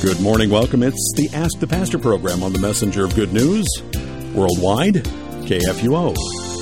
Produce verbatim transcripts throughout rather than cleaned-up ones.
Good morning. Welcome. It's the Ask the Pastor program on the Messenger of Good News, worldwide, K F U O.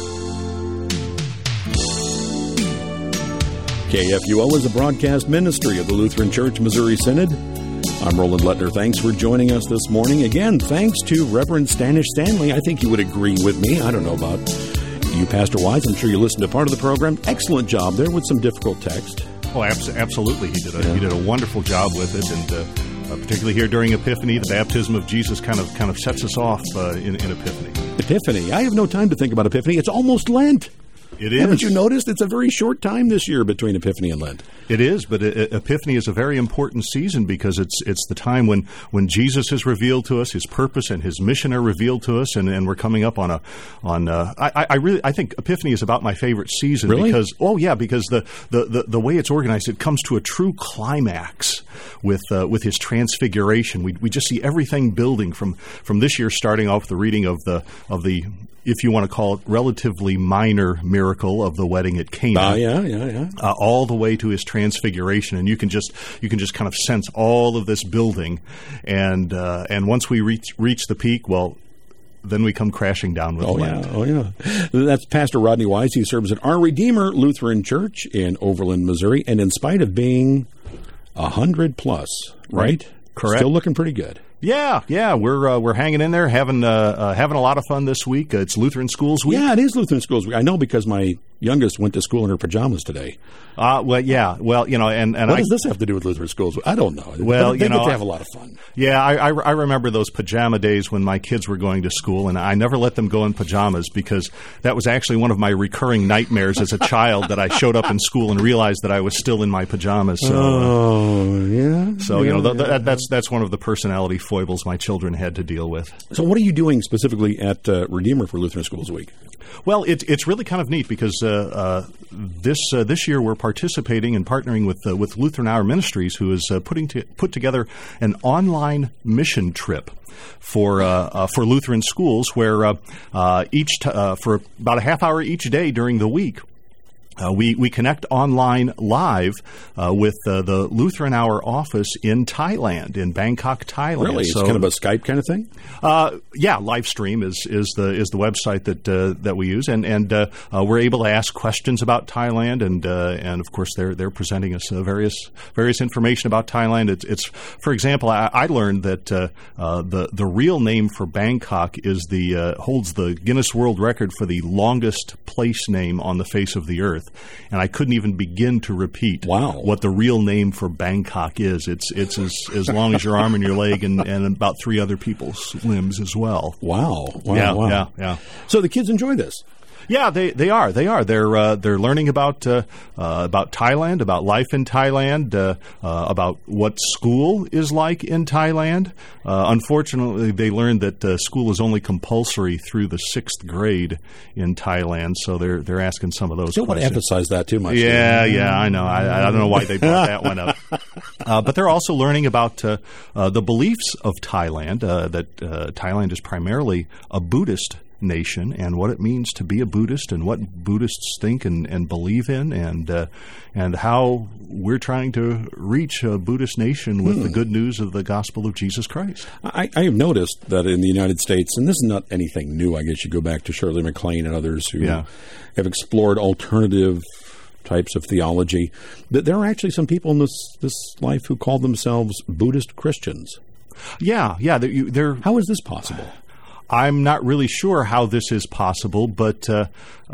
K F U O is a broadcast ministry of the Lutheran Church Missouri Synod. I'm Roland Lettner. Thanks for joining us this morning. Again, thanks to Reverend Stanish Stanley. I think you would agree with me. I don't know about you, Pastor Wise. I'm sure you listened to part of the program. Excellent job there with some difficult text. Oh, abs- absolutely. He did a, yeah. he did a wonderful job with it, and uh, uh, particularly here during Epiphany, the baptism of Jesus kind of kind of sets us off uh, in, in Epiphany. Epiphany. I have no time to think about Epiphany. It's almost Lent. It is. Haven't you noticed? It's a very short time this year between Epiphany and Lent. It is, but Epiphany is a very important season because it's it's the time when, when Jesus is revealed to us, his purpose and his mission are revealed to us, and, and we're coming up on a on. Uh, I, I really I think Epiphany is about my favorite season really? because oh yeah because the, the, the, the way it's organized, it comes to a true climax with uh, with his transfiguration. We we just see everything building from, from this year, starting off the reading of the of the. if you want to call it, relatively minor miracle of the wedding at Cana. Ah, uh, yeah, yeah, yeah. Uh, all the way to his transfiguration, and you can just you can just kind of sense all of this building, and uh, and once we reach reach the peak, well, then we come crashing down with oh, Lent. Yeah, oh, yeah. That's Pastor Rodney Wise. He serves at Our Redeemer Lutheran Church in Overland, Missouri, and in spite of being a hundred plus, right? right? Correct. Still looking pretty good. Yeah, yeah, we're uh, we're hanging in there, having uh, uh, having a lot of fun this week. Uh, it's Lutheran Schools Week. Yeah, it is Lutheran Schools Week. I know because my youngest went to school in her pajamas today. Uh, well, yeah, well, you know, and, and what I, does this have to do with Lutheran Schools? I don't know. Well, they, they you get know, to have a lot of fun. Yeah, I, I, I remember those pajama days when my kids were going to school, and I never let them go in pajamas because that was actually one of my recurring nightmares as a child. That I showed up in school and realized that I was still in my pajamas. So, oh, uh, yeah. So yeah, you know, th- yeah. that, that's that's one of the personality foibles my children had to deal with. So what are you doing specifically at uh, Redeemer for Lutheran Schools Week? Well, it, it's really kind of neat because uh, uh, this uh, this year we're participating and partnering with uh, with Lutheran Hour Ministries, who is uh, putting to, put together an online mission trip for uh, uh, for Lutheran schools, where uh, uh, each t- uh, for about a half hour each day during the week. Uh, we, we connect online live uh, with uh, the Lutheran Hour office in Thailand, in Bangkok, Thailand. Really? So, it's kind of a Skype kind of thing? Uh, yeah, live stream is, is the is the website that uh, that we use, and and uh, uh, we're able to ask questions about Thailand, and uh, and of course they're they're presenting us uh, various various information about Thailand. It's, it's for example, I, I learned that uh, uh, the the real name for Bangkok is the uh, holds the Guinness World Record for the longest place name on the face of the earth. And I couldn't even begin to repeat wow. what the real name for Bangkok is. It's it's as, as long as your arm and your leg, and, and about three other people's limbs as well. Wow! Wow! Yeah, wow. yeah, yeah. So the kids enjoy this. Yeah, they, they are. They are. They're uh, they're learning about uh, uh, about Thailand, about life in Thailand, uh, uh, about what school is like in Thailand. Uh, unfortunately, they learned that uh, school is only compulsory through the sixth grade in Thailand, so they're they're asking some of those. Don't questions. want to emphasize that too much. Yeah, yeah, I know. I, I don't know why they brought that one up. Uh, but they're also learning about uh, uh, the beliefs of Thailand. Uh, that uh, Thailand is primarily a Buddhist nation, and what it means to be a Buddhist, and what Buddhists think and, and believe in, and uh, and how we're trying to reach a Buddhist nation with hmm. the good news of the gospel of Jesus Christ. I, I have noticed that in the United States, and this is not anything new, I guess you go back to Shirley MacLaine and others who yeah. have explored alternative types of theology, that there are actually some people in this, this life who call themselves Buddhist Christians. Yeah, yeah. They're, you, they're How is this possible? I'm not really sure how this is possible, but uh,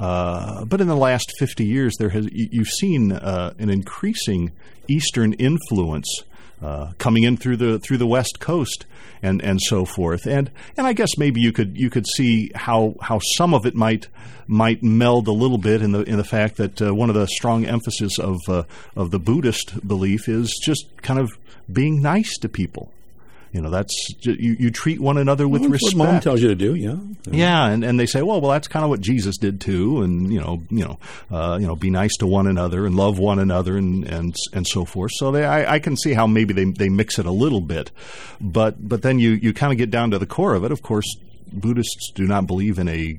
uh, but in the last fifty years, there has you've seen uh, an increasing Eastern influence uh, coming in through the through the West Coast and, and so forth, and and I guess maybe you could you could see how how some of it might might meld a little bit in the in the fact that uh, one of the strong emphasis of uh, of the Buddhist belief is just kind of being nice to people. You know, that's you, you treat one another with well, that's respect. What Mom tells you to do, yeah, yeah, and, and they say, well, well, that's kind of what Jesus did too, and you know, you know, uh, you know, be nice to one another and love one another, and and, and so forth. So they, I, I can see how maybe they they mix it a little bit, but but then you you kind of get down to the core of it. Of course, Buddhists do not believe in a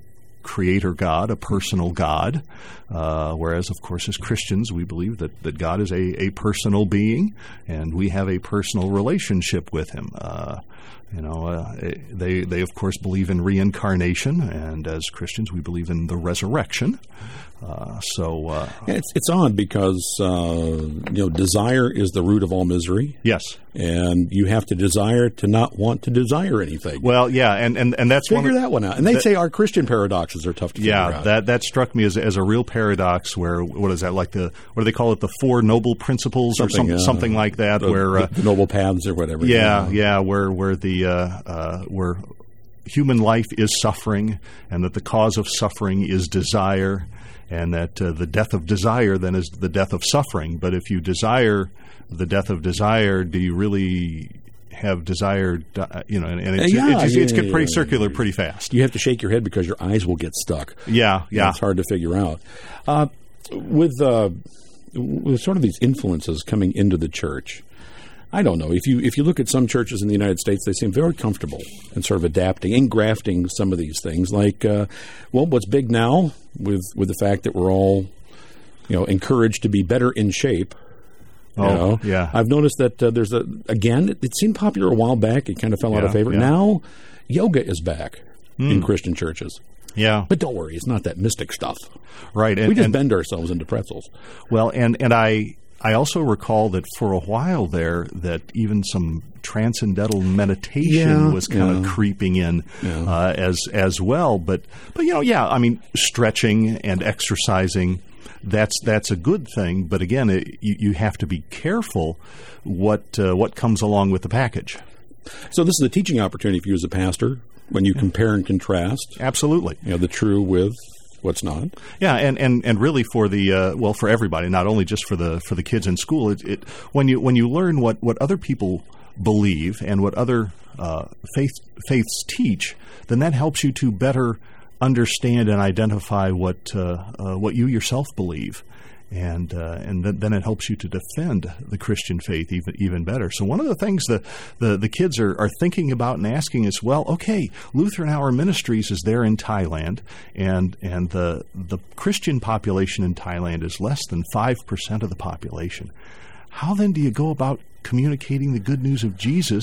creator God, a personal God, uh, whereas, of course, as Christians, we believe that, that God is a, a personal being, and we have a personal relationship with him. Uh, you know, uh, they, they, of course, believe in reincarnation, and as Christians, we believe in the resurrection. Uh, so uh, it's it's odd because uh, you know desire is the root of all misery. Yes, and you have to desire to not want to desire anything. Well, yeah, and, and, and that's figure one of, that one out. And they that, say our Christian paradoxes are tough to yeah, figure out. Yeah, that that struck me as as a real paradox. Where what is that like the what do they call it the Four Noble Principles or something, some, uh, something like that? The, where uh, the noble paths or whatever. Yeah, yeah, where where the uh, uh, where human life is suffering, and that the cause of suffering is desire. And that uh, the death of desire then is the death of suffering. But if you desire the death of desire, do you really have desire? You know, and, and it's, yeah, it's, it's, yeah, it's get yeah, pretty yeah, circular yeah. pretty fast. You have to shake your head because your eyes will get stuck. Yeah, yeah. It's hard to figure out. Uh, with uh, with sort of these influences coming into the church, I don't know. If you if you look at some churches in the United States, they seem very comfortable in sort of adapting and grafting some of these things. Like, uh, well, what's big now with with the fact that we're all, you know, encouraged to be better in shape. You oh, know? yeah. I've noticed that uh, there's a again. It, it seemed popular a while back. It kind of fell yeah, out of favor. Yeah. Now, yoga is back mm. in Christian churches. Yeah, but don't worry, it's not that mystic stuff. Right. And, we just and, bend ourselves into pretzels. Well, and and I. I also recall that for a while there that even some transcendental meditation yeah, was kind yeah. of creeping in yeah. uh, as as well. But but you know, yeah, I mean, stretching and exercising, that's that's a good thing. But again, it, you, you have to be careful what uh, what comes along with the package. So this is a teaching opportunity for you as a pastor when you yeah. compare and contrast. Absolutely, you know, the true with what's not. Yeah, and, and, and really for the uh, well for everybody, not only just for the for the kids in school. It, it when you when you learn what, what other people believe and what other uh, faith faiths teach, then that helps you to better understand and identify what uh, uh, what you yourself believe. And uh, and th- then it helps you to defend the Christian faith even even better. So one of the things the the, the kids are, are thinking about and asking is, well, okay, Lutheran Hour Ministries is there in Thailand, and and the the Christian population in Thailand is less than five percent of the population. How then do you go about communicating the good news of Jesus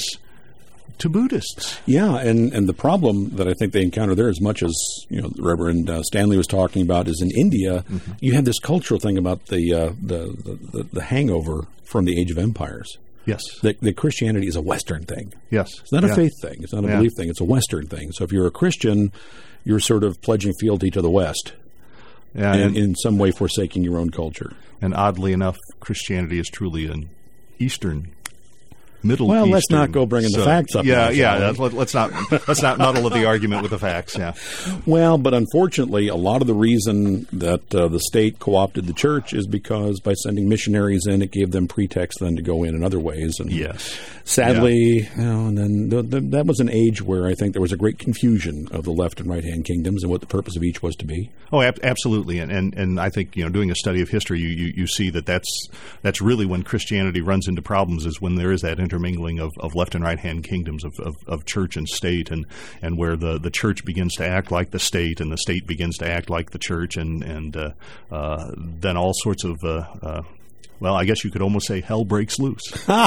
to Buddhists? Yeah, and, and the problem that I think they encounter there, as much as you know, Reverend uh, Stanley was talking about, is in India. Mm-hmm. You have this cultural thing about the, uh, the, the the hangover from the Age of Empires. Yes, that, that Christianity is a Western thing. Yes, it's not yeah. a faith thing. It's not a yeah. belief thing. It's a Western thing. So if you're a Christian, you're sort of pledging fealty to the West, yeah, and, and in some way forsaking your own culture. And oddly enough, Christianity is truly an Eastern. Middle well, Eastern, let's not go bringing so, the facts up. Yeah, now, yeah. Let, let's not let's not muddle the argument with the facts. Yeah. Well, but unfortunately, a lot of the reason that uh, the state co-opted the church is because by sending missionaries in, it gave them pretext then to go in in other ways. And yes. Sadly, yeah. you know, and then the, the, that was an age where I think there was a great confusion of the left and right hand kingdoms and what the purpose of each was to be. Oh, ab- absolutely, and, and and I think you know, doing a study of history, you, you, you see that that's that's really when Christianity runs into problems, is when there is that intermingling of, of left and right hand kingdoms of, of, of church and state, and, and where the, the church begins to act like the state, and the state begins to act like the church, and and uh, uh, then all sorts of uh, uh, well, I guess you could almost say hell breaks loose.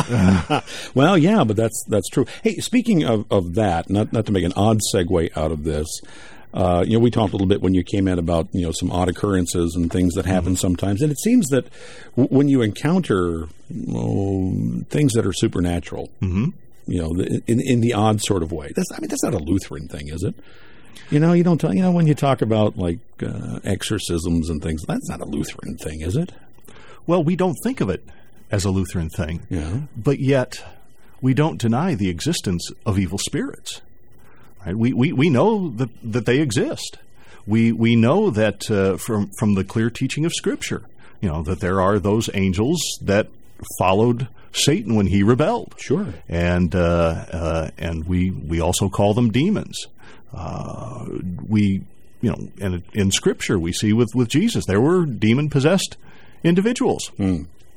Well, yeah, but that's that's true. Hey, speaking of, of that, not not to make an odd segue out of this. Uh, you know, we talked a little bit when you came in about, you know, some odd occurrences and things that happen mm-hmm. sometimes. And it seems that w- when you encounter oh, things that are supernatural, mm-hmm. you know, in, in the odd sort of way, that's, I mean, that's not a Lutheran thing, is it? You know, you don't tell, you know, when you talk about like uh, exorcisms and things, that's not a Lutheran thing, is it? Well, we don't think of it as a Lutheran thing. Yeah. But yet we don't deny the existence of evil spirits. Right? We, we we know that, that they exist. We we know that uh, from from the clear teaching of Scripture, you know, that there are those angels that followed Satan when he rebelled. Sure. And uh, uh, and we we also call them demons. Uh, we you know, and in Scripture we see with, with Jesus there were demon possessed individuals. Mm.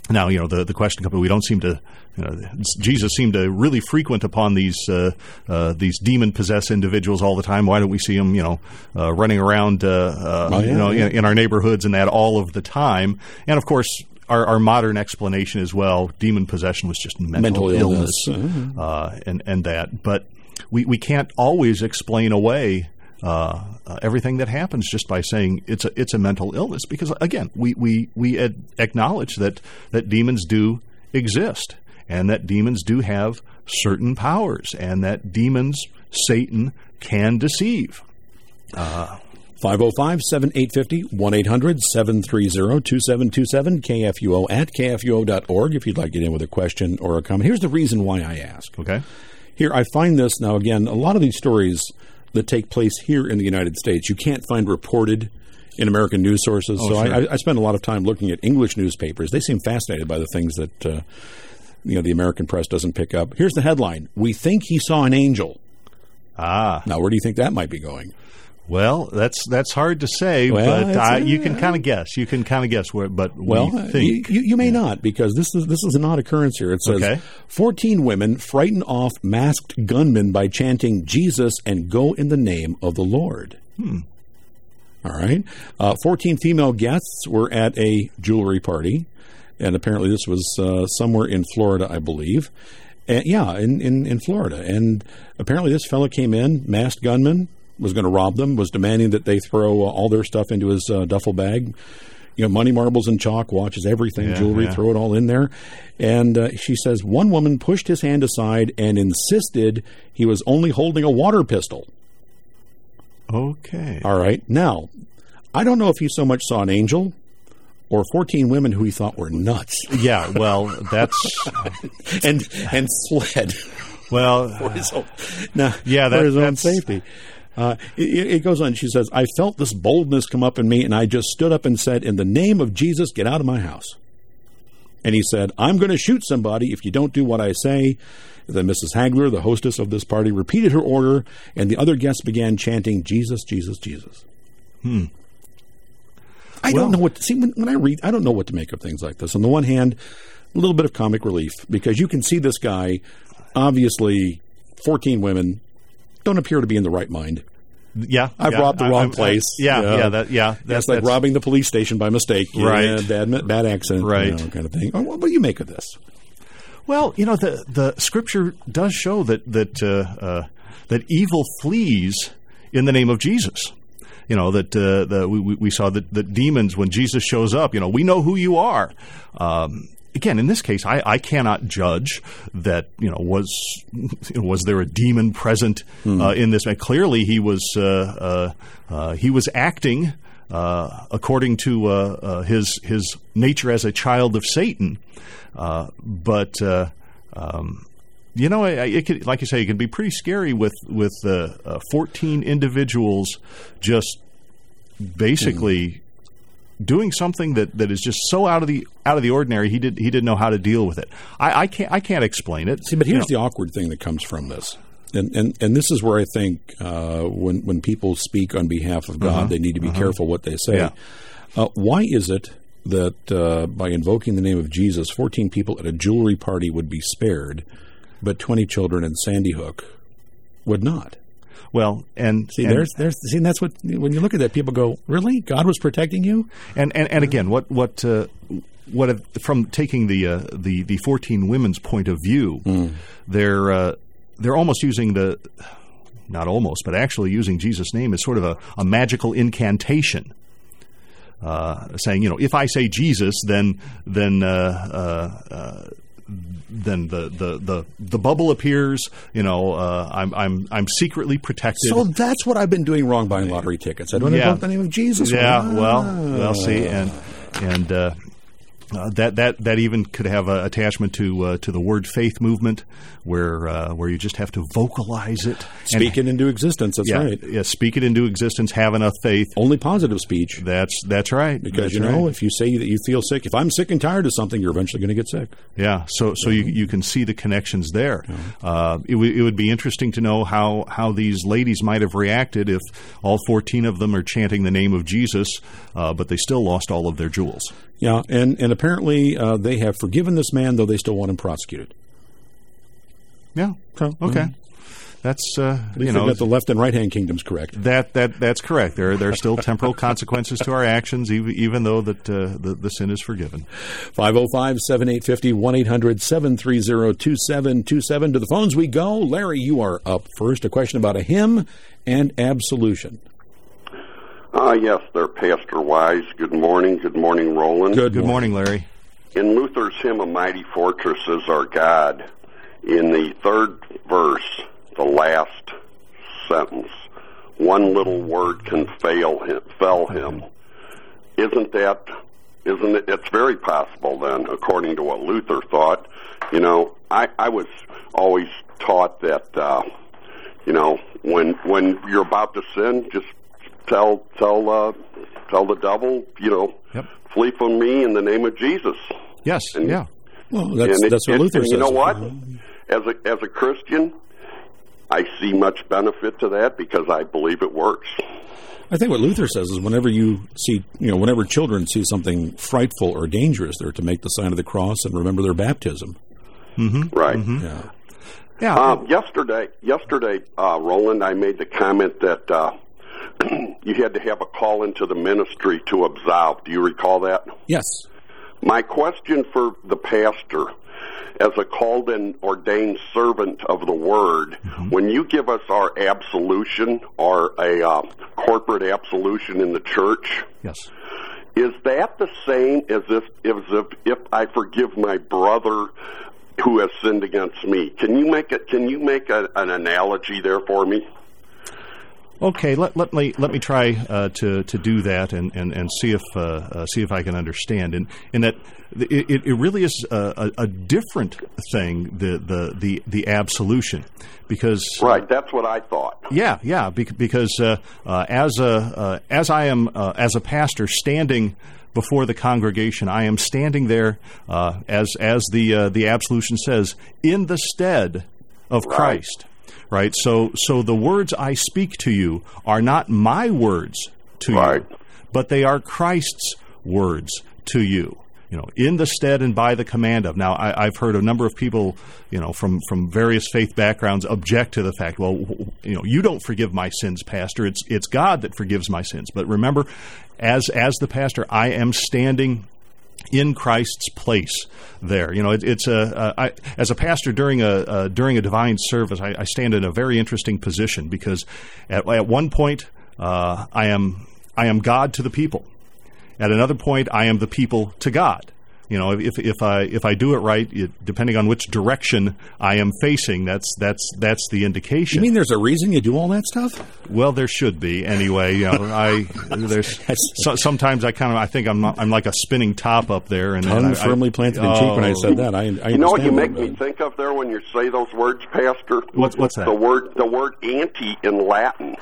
Now, you know, the, the question comes, we don't seem to, you know, Jesus seemed to really frequent upon these uh, uh, these demon-possessed individuals all the time. Why don't we see them, you know, uh, running around, uh, uh, oh, yeah, you know, yeah. in, in our neighborhoods and that all of the time? And, of course, our, our modern explanation as well, demon possession was just mental, mental illness, illness mm-hmm. uh, and, and that. But we, we can't always explain away Uh, uh, everything that happens just by saying it's a it's a mental illness, because again we we we ad- acknowledge that that demons do exist, and that demons do have certain powers, and that demons, Satan, can deceive. Uh, five oh five, seven eight five oh, one eight hundred, seven three zero, two seven two seven, K F U O at K F U O dot org if you'd like to get in with a question or a comment. Here's the reason why I ask. Okay. Here, I find this, now again, a lot of these stories that take place here in the United States, you can't find reported in American news sources. Oh, so sure. I, I spend a lot of time looking at English newspapers. They seem fascinated by the things that uh, you know the American press doesn't pick up. Here's the headline: "We think he saw an angel." Ah. Now, where do you think that might be going? Well, that's that's hard to say, well, but uh, uh, you can kind of guess. You can kind of guess where, but well, we think. You, you may yeah. not, because this is this is an odd occurrence here. It says, okay. fourteen women frighten off masked gunmen by chanting Jesus and go in the name of the Lord. Hmm. All right. Uh, fourteen female guests were at a jewelry party, and apparently this was uh, somewhere in Florida, I believe. And, yeah, in, in, in Florida. And apparently this fellow came in, masked gunman, was going to rob them, was demanding that they throw uh, all their stuff into his uh, duffel bag. You know, money, marbles, and chalk, watches, everything, yeah, jewelry, yeah. throw it all in there. And uh, she says one woman pushed his hand aside and insisted he was only holding a water pistol. Okay. All right. Now, I don't know if he so much saw an angel or fourteen women who he thought were nuts. Yeah, well, that's... and and fled. Well, for his own, now, yeah, that, for his own that's... safety. Uh, it, it goes on. She says, I felt this boldness come up in me, and I just stood up and said, in the name of Jesus, get out of my house. And he said, I'm going to shoot somebody if you don't do what I say. Then Missus Hagler, the hostess of this party, repeated her order, and the other guests began chanting, Jesus, Jesus, Jesus. Hmm. I well, don't know what to see when, when I read. I don't know what to make of things like this. On the one hand, a little bit of comic relief, because you can see this guy, obviously, fourteen women, don't appear to be in the right mind. Yeah, I've yeah, robbed the I, wrong I, place. I, yeah, you know? yeah, that, yeah. That's, that's like that's, robbing the police station by mistake. Right, yeah, bad, bad accent, right, you know, kind of thing. What do you make of this? Well, you know, the the scripture does show that that uh, uh, that evil flees in the name of Jesus. You know, that uh, the, we, we saw that, that demons, when Jesus shows up, you know, we know who you are. Um, again, in this case, I, I cannot judge that, you know, was was there a demon present mm. uh, in this? And clearly, he was uh, uh, uh, he was acting uh, according to uh, uh, his his nature as a child of Satan. Uh, but uh, um, you know, it, it could, like you say, it can be pretty scary with with uh, uh, fourteen individuals just basically mm. doing something that, that is just so out of the out of the ordinary. He did he didn't know how to deal with it. I, I can't I can't explain it. See, but here's you know. the awkward thing that comes from this, and and, and this is where I think uh, when when people speak on behalf of God, uh-huh. they need to be uh-huh. careful what they say. Yeah. Uh, why is it that uh, by invoking the name of Jesus, fourteen people at a jewelry party would be spared, but twenty children in Sandy Hook would not? Well, and see, and, there's, there's, see, that's what when you look at that, people go, "Really? God was protecting you?" And and, and again, what what uh, what if, from taking the uh, the the fourteen women's point of view, mm. they're uh, they're almost using the not almost, but actually using Jesus' name as sort of a, a magical incantation. Uh, saying, you know, if I say Jesus, then then uh, uh, uh, then the, the, the, the bubble appears. You know, uh, I'm I'm I'm secretly protected. So that's what I've been doing wrong, buying lottery tickets. I don't yeah. invoke the name of Jesus. Yeah, ah. well, well, see, and and uh, uh, that that that even could have an attachment to uh, to the word faith movement, where uh, where you just have to vocalize it, speak and, it into existence. That's yeah, right. Yeah, speak it into existence. Have enough faith. Only positive speech. That's that's right. Because that's you know, right. if you say that you feel sick, if I'm sick and tired of something, you're eventually going to get sick. Yeah. So so you you can see the connections there. Yeah. Uh, it w- it would be interesting to know how how these ladies might have reacted if all fourteen of them are chanting the name of Jesus, uh, but they still lost all of their jewels. Yeah, and, and apparently uh, they have forgiven this man, though they still want him prosecuted. Yeah. So, okay. Um, That's uh, At least you know got the left and right hand kingdoms correct. That that that's correct. There there are still temporal consequences to our actions, even even though that uh, the the sin is forgiven. five oh five, seven eight five oh, one eight hundred, seven three zero, two seven two seven. To the phones we go. Larry, you are up first. A question about a hymn and absolution. Uh, yes, they're Pastor Wise. Good morning. Good morning, Roland. Good, Good morning, Larry. In Luther's hymn, A Mighty Fortress is Our God, in the third verse, the last sentence, one little word can fail him, fell him. Isn't that, isn't it, it's very possible then, according to what Luther thought. You know, I, I was always taught that, uh, you know, when, when you're about to sin, just tell, tell, uh, tell the devil, you know, yep. flee from me in the name of Jesus. Yes, and, yeah. Well, that's, it, that's what it, Luther and says. You know what? As a, as a Christian, I see much benefit to that because I believe it works. I think what Luther says is whenever you see, you know, whenever children see something frightful or dangerous, they're to make the sign of the cross and remember their baptism. Mm-hmm. Right. Mm-hmm. Yeah. Yeah. Um, yesterday, yesterday, uh, Roland, I made the comment that uh, you had to have a call into the ministry to absolve. Do you recall that? Yes. My question for the pastor, as a called and ordained servant of the Word, mm-hmm. when you give us our absolution or a uh, corporate absolution in the church, yes, is that the same as if, as if if I forgive my brother who has sinned against me? Can you make it? Can you make a, an analogy there for me? Okay, let let me let me try uh, to to do that and, and, and see if uh, uh, see if I can understand. And in that it, it really is a, a, a different thing, the the the, the absolution, because right, that's what I thought. Yeah, yeah, because uh, uh, as a uh, as I am uh, as a pastor standing before the congregation, I am standing there uh, as as the uh, the absolution says, in the stead of right. Christ. Right, so so the words I speak to you are not my words to right. you, but they are Christ's words to you. You know, in the stead and by the command of. Now, I, I've heard a number of people, you know, from, from various faith backgrounds object to the fact, well, you know, you don't forgive my sins, Pastor. It's it's God that forgives my sins. But remember, as as the pastor, I am standing in Christ's place there. You know, it, it's a, uh, I, as a pastor during a uh, during a divine service, I, I stand in a very interesting position because at, at one point uh, I am I am God to the people. At another point, I am the people to God. You know, if if I if I do it right, it, depending on which direction I am facing, that's that's that's the indication. You mean there's a reason you do all that stuff? Well, there should be anyway. You know, I there's so, sometimes I kind of I think I'm not, I'm like a spinning top up there, and tongue and I, firmly planted in oh, cheek. When I said that, I, I you know what you make that. me think of there when you say those words, Pastor? What's what's that? The word the word anti in Latin.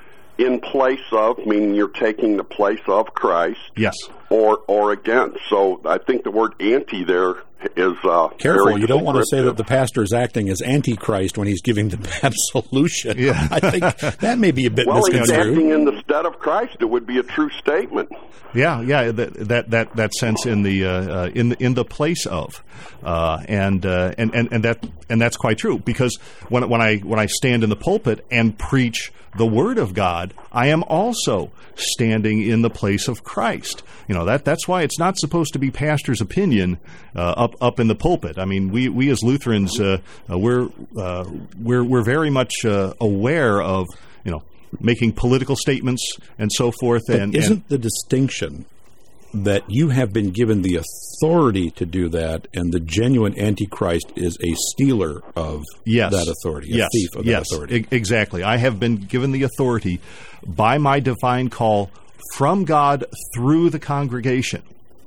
In place of, meaning you're taking the place of Christ. Yes. Or or against. So I think the word anti there is uh, careful. Very you don't want to say that the descriptive. pastor is acting as antichrist when he's giving the absolution. Yeah. I think that may be a bit Well, he's misconstrued. acting in the stead of Christ. It would be a true statement. Yeah, yeah, that that that, that sense in the uh, uh, in the in the place of, uh, and, uh, and and and that and that's quite true because when when I when I stand in the pulpit and preach the Word of God, I am also standing in the place of Christ. You know that that's why it's not supposed to be pastor's opinion uh, up up in the pulpit. I mean, we we as Lutherans uh, uh, we're uh, we're we're very much uh, aware of you know. making political statements and so forth. But and isn't and, the distinction that you have been given the authority to do that, and the genuine Antichrist is a stealer of yes, that authority, a yes, thief of yes, that authority? E- exactly. I have been given the authority by my divine call from God through the congregation.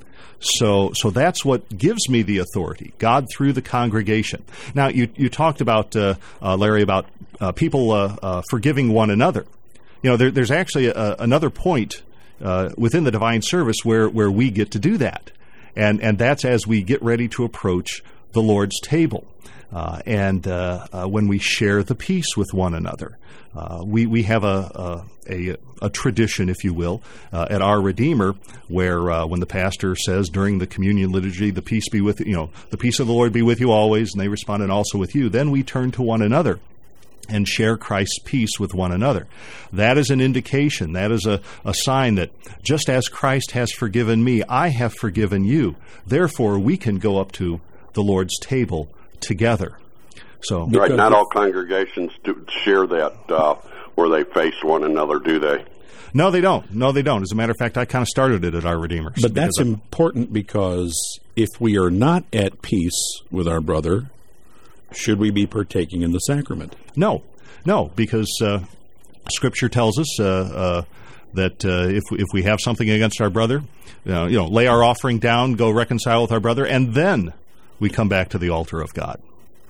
So, so that's what gives me the authority, God through the congregation. Now, you you talked about, uh, uh, Larry, about uh, people uh, uh, forgiving one another. You know, there, there's actually a, another point uh, within the divine service where, where we get to do that. And and that's as we get ready to approach the Lord's table. Uh, and uh, uh, when we share the peace with one another. Uh, we, we have a, a, a, a tradition, if you will, uh, at Our Redeemer, where uh, when the pastor says during the communion liturgy, the peace be with you know, the peace of the Lord be with you always, and they respond, and also with you, then we turn to one another and share Christ's peace with one another. That is an indication, that is a, a sign that just as Christ has forgiven me, I have forgiven you. Therefore, we can go up to the Lord's table together. So, right, not all congregations do share that uh, where they face one another, do they? No, they don't. No, they don't. As a matter of fact, I kind of started it at Our Redeemer. But that's important because if we are not at peace with our brother, should we be partaking in the sacrament? No, no, because uh, Scripture tells us uh, uh, that uh, if if we have something against our brother, uh, you know, lay our offering down, go reconcile with our brother, and then we come back to the altar of God.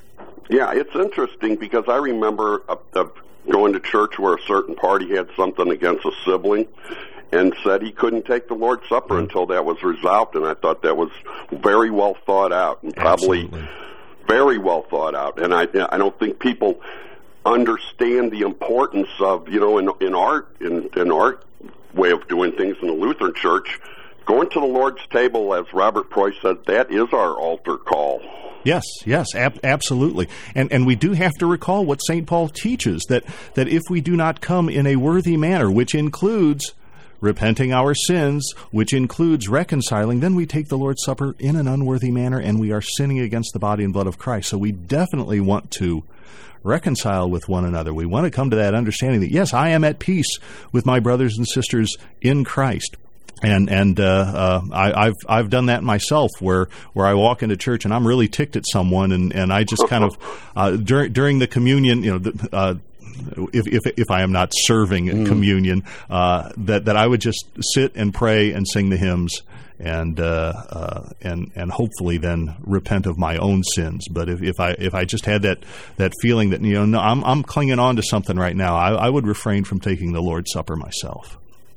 Yeah, it's interesting because I remember uh, uh, going to church where a certain party had something against a sibling and said he couldn't take the Lord's Supper mm-hmm. until that was resolved, and I thought that was very well thought out and probably Absolutely. very well thought out. And I I don't think people understand the importance of, you know, in in our in, in our way of doing things in the Lutheran Church, going to the Lord's table, as Robert Preuss said, that is our altar call. Yes, yes, ab- absolutely. And and we do have to recall what Saint Paul teaches, that, that if we do not come in a worthy manner, which includes repenting our sins, which includes reconciling, then we take the Lord's Supper in an unworthy manner, and we are sinning against the body and blood of Christ. So we definitely want to reconcile with one another. We want to come to that understanding that, yes, I am at peace with my brothers and sisters in Christ. And and uh, uh, I, I've I've done that myself, where, where I walk into church and I'm really ticked at someone, and, and I just kind of uh, during during the communion, you know, the, uh, if if if I am not serving mm. communion, uh, that that I would just sit and pray and sing the hymns, and uh, uh, and and hopefully then repent of my own sins. But if, if I if I just had that, that feeling that, you know, no, I'm I'm clinging on to something right now, I, I would refrain from taking the Lord's Supper myself.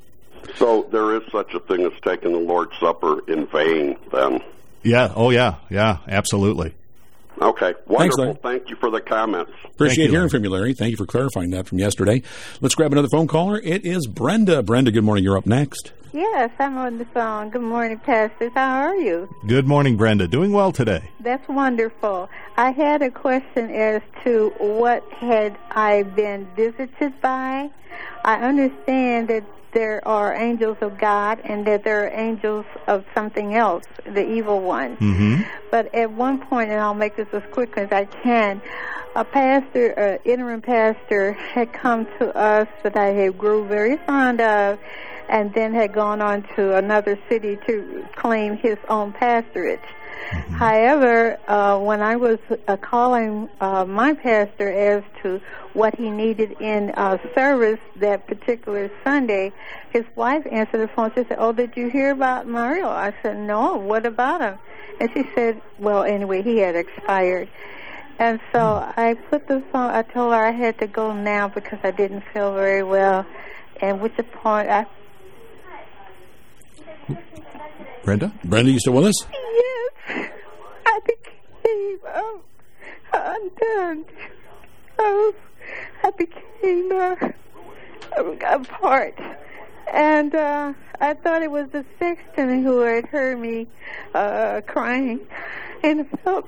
So there is such a thing as taking the Lord's Supper in vain, then? Yeah. Oh, yeah. Yeah, absolutely. Okay. Wonderful. Thanks, Thank you for the comments. Appreciate you, hearing Larry. from you, Larry. Thank you for clarifying that from yesterday. Let's grab another phone caller. It is Brenda. Brenda, good morning. You're up next. Yes, I'm on the phone. Good morning, pastors. How are you? Good morning, Brenda. Doing well today. That's wonderful. I had a question as to what had I been visited by. I understand that there are angels of God and that there are angels of something else, the evil one. Mm-hmm. But at one point, and I'll make this as quick as I can, a pastor, an interim pastor, had come to us that I had grew very fond of, and then had gone on to another city to claim his own pastorate. Mm-hmm. However, uh, when I was uh, calling uh, my pastor as to what he needed in uh, service that particular Sunday, his wife answered the phone. She said, "Oh, did you hear about Mario?" I said, "No, what about him?" And she said, well, anyway, he had expired. And so mm. I put the phone, I told her I had to go now because I didn't feel very well. And with the point, I... Brenda? Brenda, you still with us? Yes. I became um, undone. Oh, I became uh, apart. And uh, I thought it was the sexton who had heard me uh, crying. And I felt,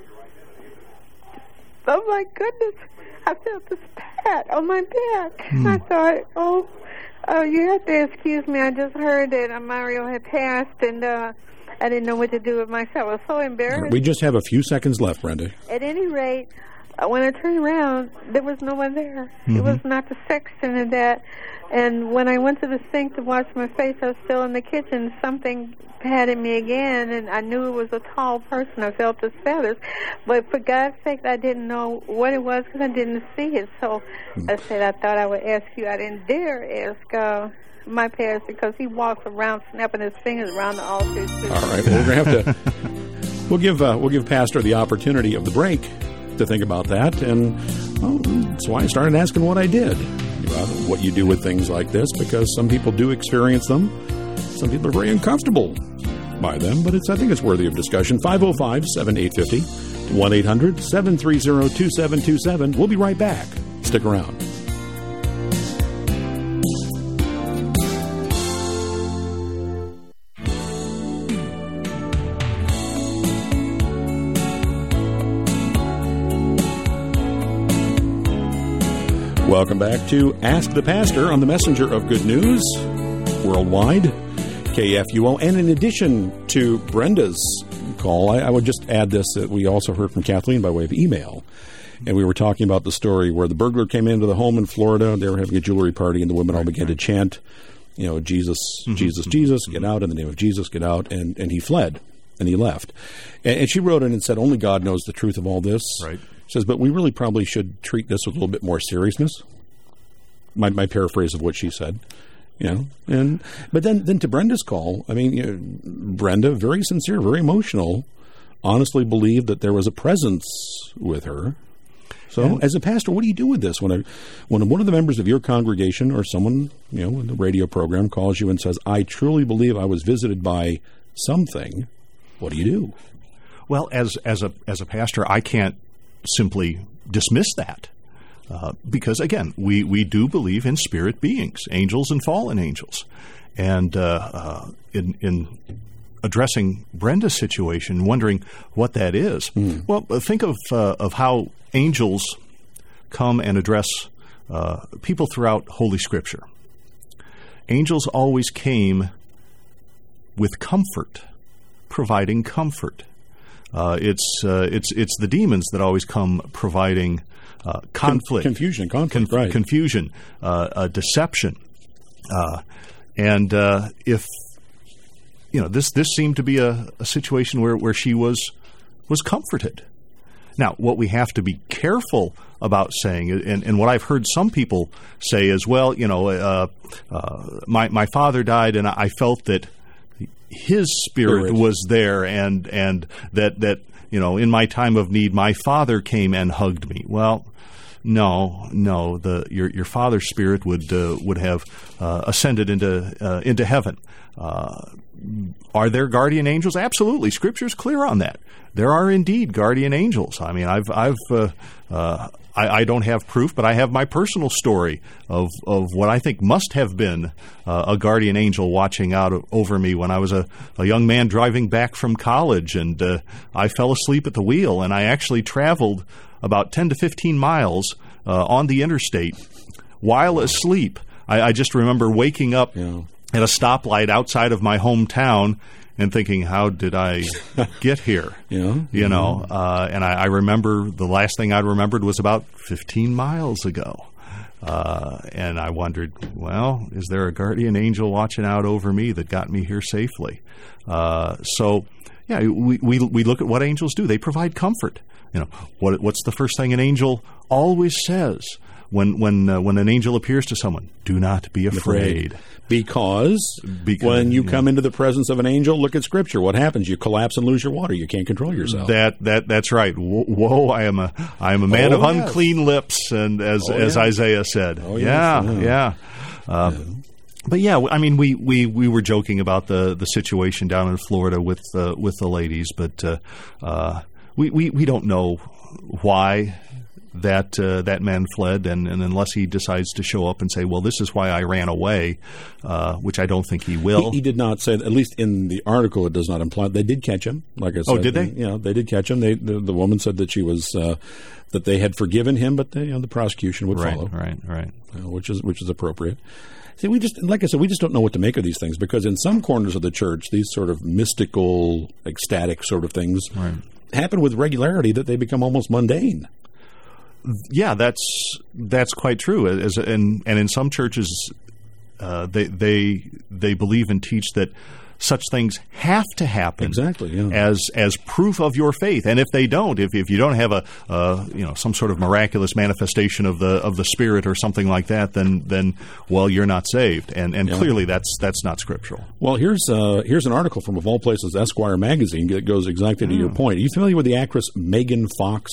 oh my goodness, I felt this pat on my back. Mm. I thought, oh, uh, you have to excuse me. I just heard that uh, Mario had passed, and uh, I didn't know what to do with myself. I was so embarrassed. We just have a few seconds left, Brenda. At any rate, uh, when I turned around, there was no one there. Mm-hmm. It was not the sexton and that. And when I went to the sink to wash my face, I was still in the kitchen. Something patted me again, and I knew it was a tall person. I felt his feathers. But for God's sake, I didn't know what it was because I didn't see it. So I said I thought I would ask you. I didn't dare ask uh, my pastor because he walks around snapping his fingers around the altar. Too. All right, well, we're going to have to... We'll give uh, we'll give Pastor the opportunity of the break to think about that, and well, that's why I started asking what I did, about what you do with things like this, because some people do experience them. Some people are very uncomfortable by them, but it's I think it's worthy of discussion. five oh five, seven eight five oh, one eight hundred, seven three zero, two seven two seven. We'll be right back. Stick around. Welcome back to Ask the Pastor on the Messenger of Good News worldwide, K F U O. And in addition to Brenda's call, I, I would just add this, that we also heard from Kathleen by way of email. And we were talking about the story where the burglar came into the home in Florida. They were having a jewelry party, and the women all began to chant, you know, Jesus, mm-hmm. Jesus, Jesus, get out, in the name of Jesus, get out. And, and he fled, and he left. And, and she wrote in and said, only God knows the truth of all this. Right. Says, but we really probably should treat this with a little bit more seriousness. My, my paraphrase of what she said, you know. And but then, then to Brenda's call, I mean, you know, Brenda, very sincere, very emotional, honestly believed that there was a presence with her. So, yeah. As a pastor, what do you do with this when a, when one of the members of your congregation or someone, you know, in the radio program calls you and says, "I truly believe I was visited by something"? What do you do? Well, as as a as a pastor, I can't simply dismiss that, uh, because again, we, we do believe in spirit beings, angels and fallen angels, and uh, uh, in in addressing Brenda's situation, wondering what that is. Mm. Well, think of uh, of how angels come and address uh, people throughout Holy Scripture. Angels always came with comfort, providing comfort. Uh, it's uh, it's it's the demons that always come providing uh, conflict, Con- confusion, conflict, conf- right. confusion, uh, uh, deception, uh, and uh, if you know this this seemed to be a, a situation where, where she was was comforted. Now, what we have to be careful about saying, and, and what I've heard some people say is, well, you know, uh, uh, my my father died, and I felt that his spirit, spirit was there, and and that that you know, in my time of need, my father came and hugged me. Well, no, no, the your your father's spirit would uh, would have uh, ascended into uh, into heaven. Uh, are there guardian angels? Absolutely, Scripture's clear on that. There are indeed guardian angels. I mean, I've I've uh, uh, I, I don't have proof, but I have my personal story of of what I think must have been uh, a guardian angel watching out over me when I was a, a young man driving back from college, and uh, I fell asleep at the wheel, and I actually traveled about ten to fifteen miles uh, on the interstate while asleep. I, I just remember waking up yeah. at a stoplight outside of my hometown and thinking, how did I get here? Yeah. You know, uh, and I, I remember the last thing I remembered was about fifteen miles ago. Uh, and I wondered, well, is there a guardian angel watching out over me that got me here safely? Uh, so, yeah, we, we we look at what angels do. They provide comfort. You know, what what's the first thing an angel always says when when uh, when an angel appears to someone? Do not be afraid. afraid. Because, because when you yeah. come into the presence of an angel, look at Scripture. What happens? You collapse and lose your water. You can't control yourself. That that that's right. Whoa! I am a I am a man oh, of yes. unclean lips, and as oh, as yes. Isaiah said. Oh, yeah, yes. yeah. Uh, yeah. But yeah, I mean, we, we, we were joking about the, the situation down in Florida with uh, with the ladies, but uh, uh, we, we we don't know why that uh, that man fled, and, and unless he decides to show up and say, well, this is why I ran away, uh, which I don't think he will. He, he did not say, at least in the article, it does not imply. They did catch him, like I said. Oh, did they? Yeah, you know, they did catch him. They, the, the woman said that she was, uh, that they had forgiven him, but they, you know, the prosecution would right, follow. Right, right, uh, which is which is appropriate. See, we just, like I said, we just don't know what to make of these things, because in some corners of the church, these sort of mystical, ecstatic sort of things right. happen with regularity that they become almost mundane. Yeah, that's that's quite true. As and and in some churches, uh, they they they believe and teach that such things have to happen exactly yeah. as as proof of your faith. And if they don't, if if you don't have a uh, you know some sort of miraculous manifestation of the of the Spirit or something like that, then then well, you're not saved. And and yeah. clearly that's that's not scriptural. Well, here's uh, here's an article from, of all places, Esquire magazine that goes exactly to mm. your point. Are you familiar with the actress Megan Fox?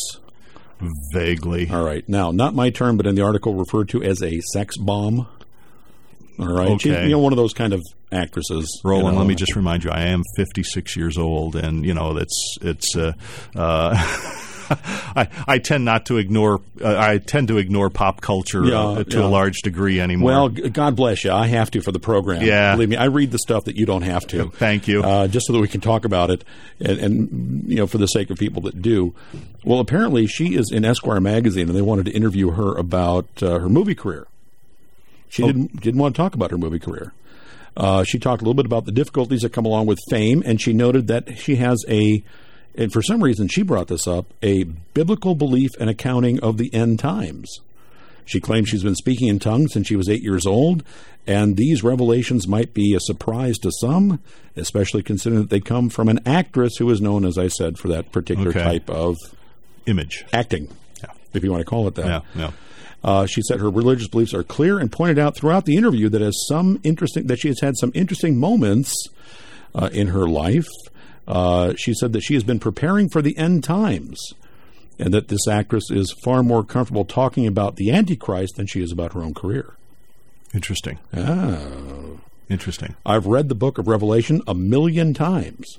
Vaguely. All right. Now, not my term, but in the article referred to as a sex bomb. All right, Okay. she's, you know, one of those kind of actresses. Roland, you know. let me just remind you, I am fifty-six years old, and you know that's it's. Uh, uh, I, I tend not to ignore. Uh, I tend to ignore pop culture Yeah, uh, to yeah. a large degree anymore. Well, g- God bless you. I have to for the program. Yeah. Believe me, I read the stuff that you don't have to. Thank you. Uh, just so that we can talk about it, and, and you know, for the sake of people that do. Well, apparently she is in Esquire magazine, and they wanted to interview her about uh, her movie career. She Oh. didn't didn't want to talk about her movie career. Uh, she talked a little bit about the difficulties that come along with fame, and she noted that she has a, and for some reason she brought this up, a biblical belief and accounting of the end times. She claims she's been speaking in tongues since she was eight years old, and these revelations might be a surprise to some, especially considering that they come from an actress who is known, as I said, for that particular Okay. type of Image. acting, Yeah. if you want to call it that. Yeah, yeah. Uh, she said her religious beliefs are clear and pointed out throughout the interview that has some interesting that she has had some interesting moments uh, in her life. Uh, she said that she has been preparing for the end times, and that this actress is far more comfortable talking about the Antichrist than she is about her own career. Interesting. Oh. Interesting. I've read the book of Revelation a million times.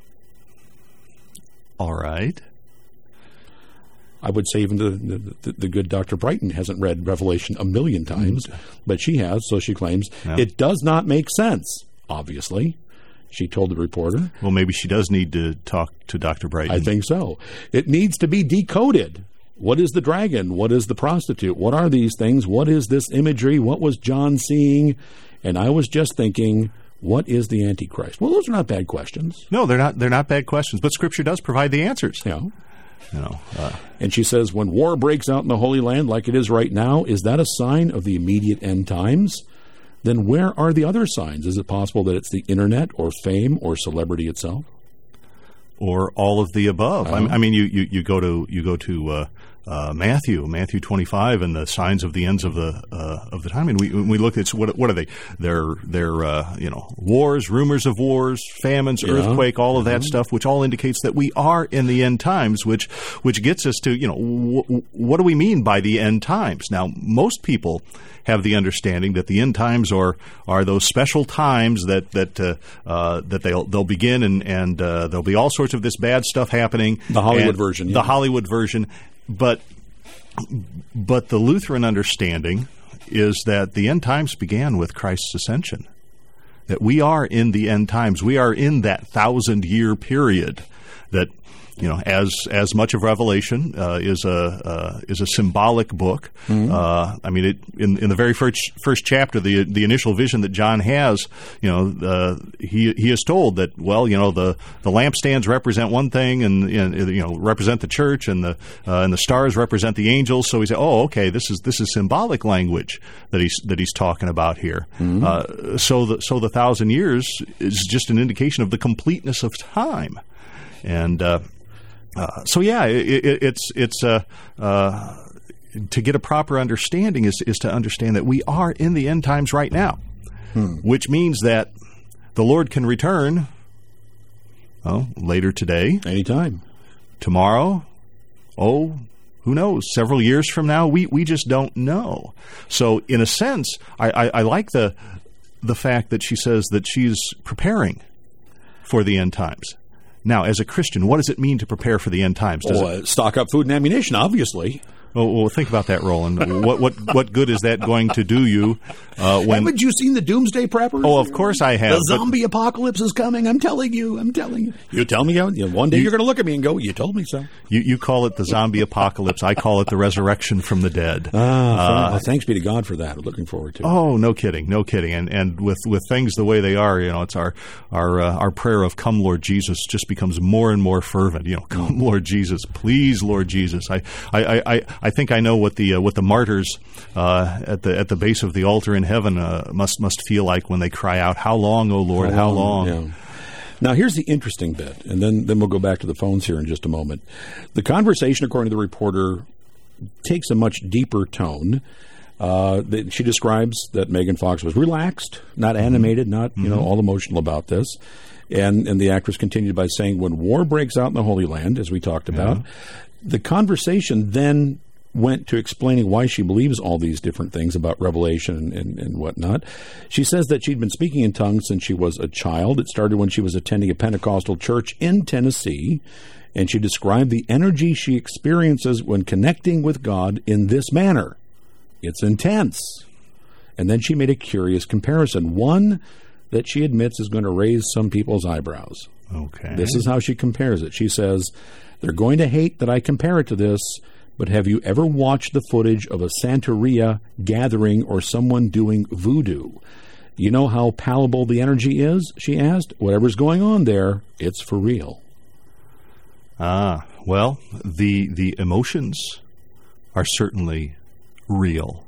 All right. I would say even the, the, the good Doctor Brighton hasn't read Revelation a million times, but she has, so she claims. Yeah. It does not make sense, obviously, she told the reporter. Well, maybe she does need to talk to Doctor Brighton. I think so. It needs to be decoded. What is the dragon? What is the prostitute? What are these things? What is this imagery? What was John seeing? And I was just thinking, what is the Antichrist? Well, those are not bad questions. No, they're not. They're not bad questions, but Scripture does provide the answers. You know? You know. Uh, And she says, when war breaks out in the Holy Land like it is right now, is that a sign of the immediate end times? Then where are the other signs? Is it possible that it's the internet or fame or celebrity itself? or all of the above. Uh-huh. I, I mean, you, you, you go to you go to uh, uh, Matthew, Matthew twenty-five, and the signs of the ends of the uh, of the time. And we when we look at what what are they? They're they're uh, you know wars, rumors of wars, famines, Yeah. earthquake, all of that Uh-huh. stuff, which all indicates that we are in the end times. Which which gets us to you know w- what do we mean by the end times? Now, most people have the understanding that the end times are are those special times that that uh, uh, that they'll they'll begin and and uh, there'll be all sorts of this bad stuff happening. The Hollywood And version, yeah. the Hollywood version, but but the Lutheran understanding is that the end times began with Christ's ascension. That we are in the end times. We are in that thousand year period that. You know, as as much of Revelation uh, is a uh, is a symbolic book. Mm-hmm. Uh, I mean, it, in in the very first first chapter, the the initial vision that John has, you know, uh, he he is told that well, you know, the, the lampstands represent one thing, and, and you know represent the church, and the uh, and the stars represent the angels. So he said, oh, okay, this is this is symbolic language that he's that he's talking about here. Mm-hmm. Uh, so the so the thousand years is just an indication of the completeness of time, and. Uh, Uh, so yeah, it, it, it's it's uh, uh, to get a proper understanding is is to understand that we are in the end times right now, hmm. which means that the Lord can return. Well, later today, Anytime. tomorrow. Oh, who knows? Several years from now, we we just don't know. So, in a sense, I, I, I like the the fact that she says that she's preparing for the end times. Now, as a Christian, what does it mean to prepare for the end times? Does Well, it, uh, stock up food and ammunition, obviously. well, well, think about that, Roland. what what what good is that going to do you uh, when? Haven't you seen the Doomsday Preppers? Oh, of course I have. The but- zombie apocalypse is coming. I'm telling you. I'm telling you. You tell me. You know, one day you, are going to look at me and go, "You told me so." You, you call it the zombie apocalypse. I call it the resurrection from the dead. Ah, well, thanks be to God for that. I'm looking forward to it. Oh, no kidding, no kidding. And and with, with things the way they are, you know, it's our our uh, our prayer of "Come, Lord Jesus" just becomes more and more fervent. You know, "Come, Lord Jesus, please, Lord Jesus." I I, I, I think I know what the uh, what the martyrs uh, at the at the base of the altar in heaven uh, must must feel like when they cry out, "How long, O Lord? How long?" Yeah. Now, here's the interesting bit, and then, then we'll go back to the phones here in just a moment. The conversation, according to the reporter, takes a much deeper tone. Uh, that she describes that Megan Fox was relaxed, not animated, not you know all emotional about this. And and the actress continued by saying, when war breaks out in the Holy Land, as we talked about, the conversation then went to explaining why she believes all these different things about Revelation and, and, and whatnot. She says that she'd been speaking in tongues since she was a child. It started when she was attending a Pentecostal church in Tennessee, and she described the energy she experiences when connecting with God in this manner. It's intense. And then she made a curious comparison, one that she admits is going to raise some people's eyebrows. Okay. This is how she compares it. She says, they're going to hate that I compare it to this, but have you ever watched the footage of a Santeria gathering or someone doing voodoo? You know how palpable the energy is, she asked? Whatever's going on there, it's for real. Ah, well, the the emotions are certainly real,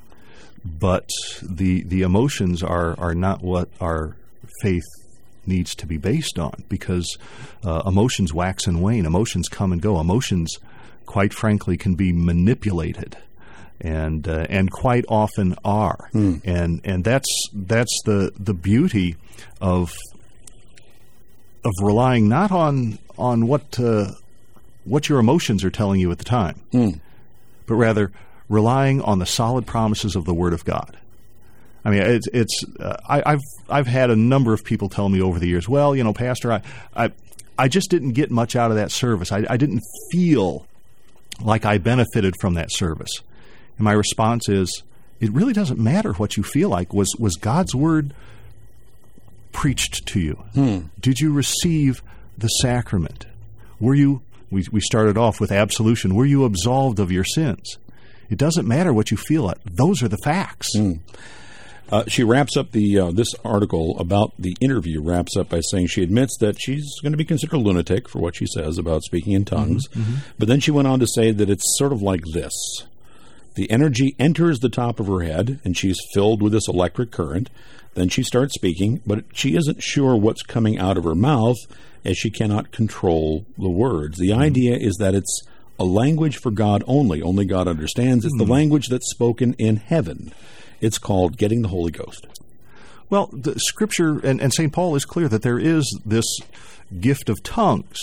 but the the emotions are, are not what our faith needs to be based on, because uh, emotions wax and wane. Emotions come and go. Emotions, quite frankly, can be manipulated, and uh, and quite often are. Mm. And and that's that's the the beauty of of relying not on on what uh, what your emotions are telling you at the time, mm. but rather relying on the solid promises of the Word of God. I mean, it's it's. Uh, I, I've I've had a number of people tell me over the years, well, you know, Pastor, I I, I just didn't get much out of that service. I, I didn't feel like I benefited from that service. And my response is, it really doesn't matter what you feel like. Was was God's Word preached to you? Hmm. Did you receive the sacrament? Were you? We we started off with absolution. Were you absolved of your sins? It doesn't matter what you feel like. Those are the facts. Hmm. Uh, she wraps up the uh, this article about the interview, wraps up by saying she admits that she's going to be considered a lunatic for what she says about speaking in tongues. Mm-hmm, mm-hmm. But then she went on to say that it's sort of like this. The energy enters the top of her head, and she's filled with this electric current. Then she starts speaking, but she isn't sure what's coming out of her mouth, as she cannot control the words. The mm-hmm. idea is that it's a language for God only. Only God understands. It's mm-hmm. the language that's spoken in heaven. It's called getting the Holy Ghost. Well, the Scripture, and, and Saint Paul is clear that there is this gift of tongues.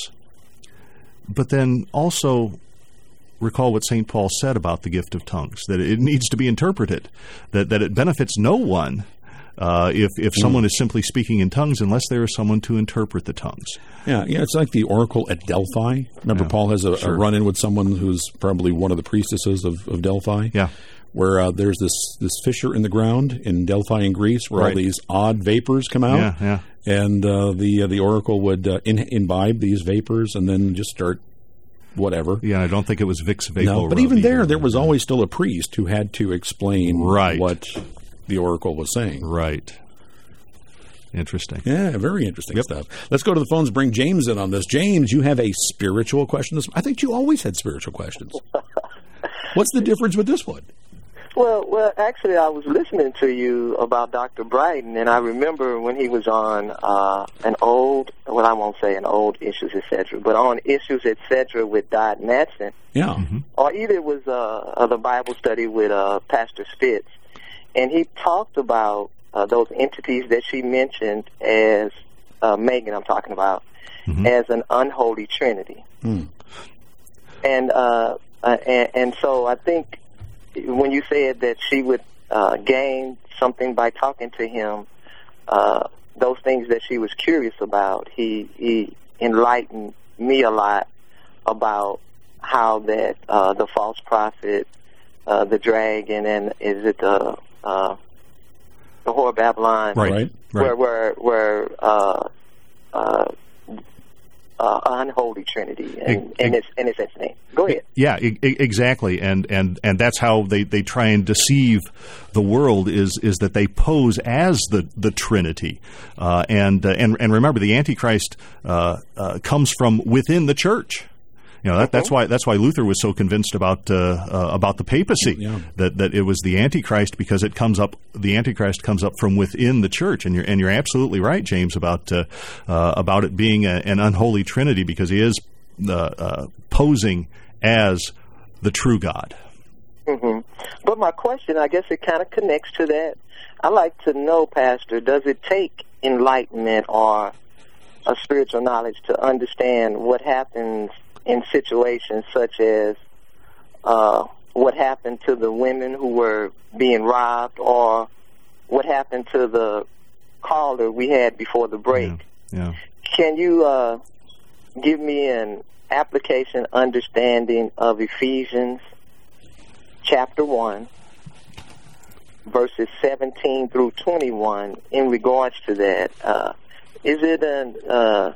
But then also recall what Saint Paul said about the gift of tongues, that it needs to be interpreted, that, that it benefits no one uh, if, if mm. someone is simply speaking in tongues unless there is someone to interpret the tongues. Yeah, yeah, it's like the oracle at Delphi. Remember, yeah, Paul has a, sure. a run-in with someone who's probably one of the priestesses of, of Delphi? Yeah. Where uh, there's this, this fissure in the ground in Delphi in Greece where right. all these odd vapors come out. Yeah, yeah. And uh, the uh, the oracle would uh, in, imbibe these vapors and then just start whatever. Yeah, I don't think it was Vicks Vapor. No, but even there, either. there was always still a priest who had to explain right. what the oracle was saying. Right. Interesting. Yeah, very interesting yep. stuff. Let's go to the phones, bring James in on this. James, you have a spiritual question. This I think you always had spiritual questions. What's the difference with this one? Well, well, actually, I was listening to you about Doctor Brighton, and I remember when he was on uh, an old, well, I won't say an old Issues, et cetera, but on Issues, et cetera, with Dodd Madsen. Yeah. Mm-hmm. Or either it was uh, the Bible study with uh, Pastor Spitz, and he talked about uh, those entities that she mentioned as, uh, Megan I'm talking about, mm-hmm. as an unholy trinity. Mm. And, uh, uh, and, and so I think when you said that she would uh, gain something by talking to him, uh, those things that she was curious about, he, he enlightened me a lot about how that uh, the false prophet, uh, the dragon, and is it the uh, the whore of Babylon, right? Right. Where where where uh, uh, Uh, unholy trinity, and, it, and, it's, and it's its name. Go ahead. Yeah, I- exactly, and and and that's how they, they try and deceive the world is is that they pose as the the Trinity, uh, and uh, and and remember the Antichrist uh, uh, comes from within the church. You know that, that's why that's why Luther was so convinced about uh, uh, about the papacy, yeah. that that it was the Antichrist, because it comes up the Antichrist comes up from within the church, and you're and you're absolutely right, James, about uh, uh, about it being a, an unholy trinity, because he is uh, uh, posing as the true God. Mm-hmm. But my question, I guess, it kind of connects to that. I like to know, Pastor, does it take enlightenment or a spiritual knowledge to understand what happens in situations such as uh, what happened to the women who were being robbed, or what happened to the caller we had before the break. Yeah. Yeah. Can you uh, give me an application understanding of Ephesians chapter one, verses seventeen through twenty-one in regards to that? Uh, is it an, uh,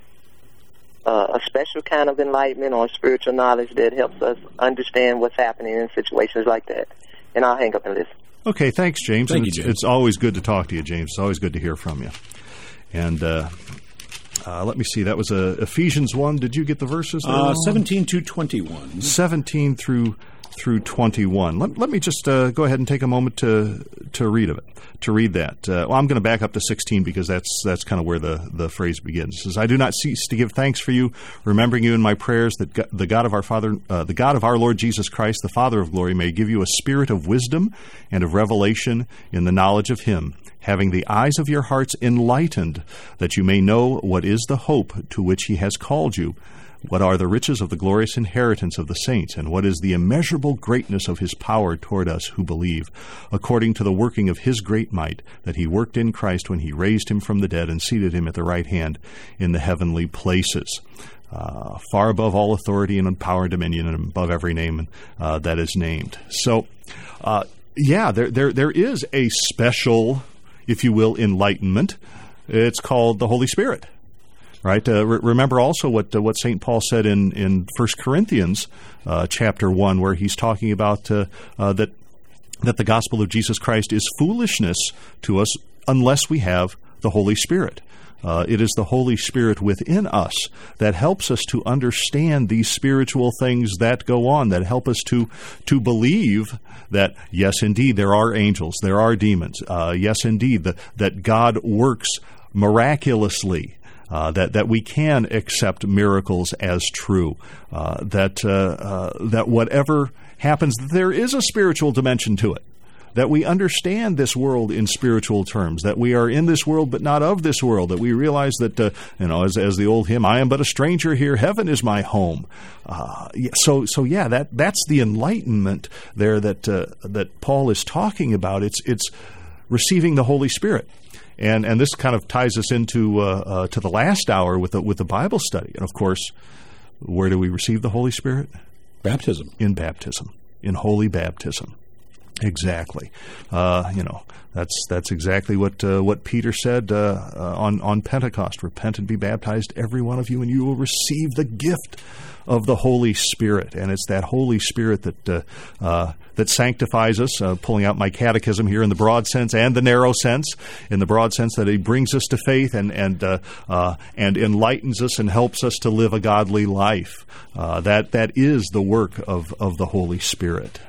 uh, a special kind of enlightenment or spiritual knowledge that helps us understand what's happening in situations like that? And I'll hang up and listen. Okay, thanks, James. Thank you, it's, James. It's always good to talk to you, James. It's always good to hear from you. And uh, uh, let me see. That was uh, Ephesians one. Did you get the verses there? Uh, seventeen to twenty-one. seventeen through through twenty-one. Let, let me just uh, go ahead and take a moment to to read of it, to read that. Uh, well, I'm going to back up to sixteen because that's that's kind of where the, the phrase begins. It says, "I do not cease to give thanks for you, remembering you in my prayers, that God, the God of our Father, uh, the God of our Lord Jesus Christ, the Father of glory, may give you a spirit of wisdom and of revelation in the knowledge of Him, having the eyes of your hearts enlightened, that you may know what is the hope to which He has called you, what are the riches of the glorious inheritance of the saints, and what is the immeasurable greatness of His power toward us who believe, according to the working of His great might, that He worked in Christ when He raised Him from the dead and seated Him at the right hand in the heavenly places, uh, far above all authority and power and dominion, and above every name uh, that is named." So, uh, yeah, there, there there is a special, if you will, enlightenment. It's called the Holy Spirit. Right. Uh, re- remember also what uh, what Saint Paul said in in First Corinthians uh, chapter one, where he's talking about uh, uh, that that the gospel of Jesus Christ is foolishness to us unless we have the Holy Spirit. Uh, it is the Holy Spirit within us that helps us to understand these spiritual things that go on, that help us to to believe that, yes, indeed, there are angels, there are demons. Uh, yes, indeed, that, that God works miraculously. Uh, that that we can accept miracles as true, uh, that uh, uh, that whatever happens, there is a spiritual dimension to it, that we understand this world in spiritual terms, that we are in this world but not of this world, that we realize that, uh, you know, as, as the old hymn, "I am but a stranger here, heaven is my home." Uh, so, so yeah, that that's the enlightenment there that uh, that Paul is talking about. It's it's receiving the Holy Spirit. And and this kind of ties us into uh, uh, to the last hour with the, with the Bible study. And of course, where do we receive the Holy Spirit? Baptism. In baptism, in holy baptism. Exactly. Uh, you know, that's that's exactly what uh, what Peter said uh, uh, on on Pentecost. "Repent and be baptized, every one of you, and you will receive the gift of the Holy Spirit." And it's that Holy Spirit that uh, uh, that sanctifies us. Uh, pulling out my catechism here in the broad sense and the narrow sense. In the broad sense, that He brings us to faith and and uh, uh, and enlightens us and helps us to live a godly life. Uh, that that is the work of of the Holy Spirit.